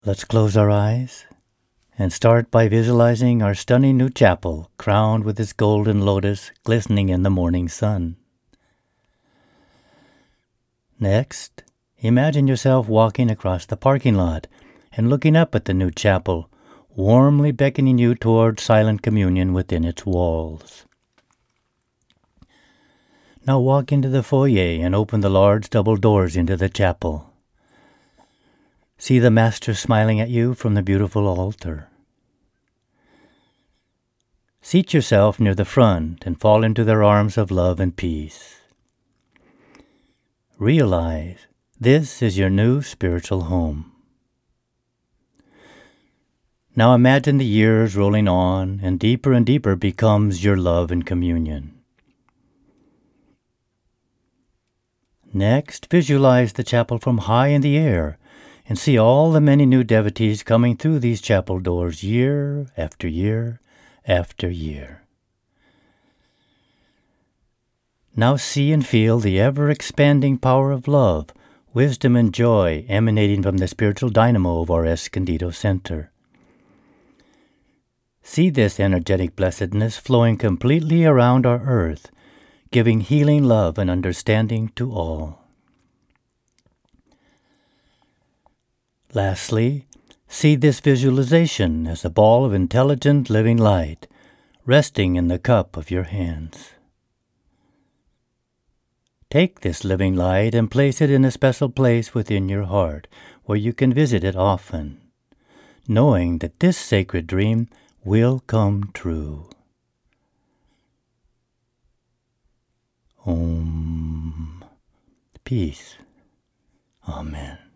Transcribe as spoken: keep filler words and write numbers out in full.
Let's close our eyes and start by visualizing our stunning new chapel, crowned with its golden lotus glistening in the morning sun. Next, imagine yourself walking across the parking lot and looking up at the new chapel, warmly beckoning you toward silent communion within its walls. Now walk into the foyer and open the large double doors into the chapel. See the Master smiling at you from the beautiful altar. Seat yourself near the front and fall into their arms of love and peace. Realize this is your new spiritual home. Now imagine the years rolling on, and deeper and deeper becomes your love and communion. Next, visualize the chapel from high in the air and see all the many new devotees coming through these chapel doors year after year after year. Now see and feel the ever-expanding power of love, wisdom, and joy emanating from the spiritual dynamo of our Escondido Center. See this energetic blessedness flowing completely around our earth, giving healing love and understanding to all. Lastly, see this visualization as a ball of intelligent living light resting in the cup of your hands. Take this living light and place it in a special place within your heart where you can visit it often, knowing that this sacred dream will come true. Om. Peace. Amen.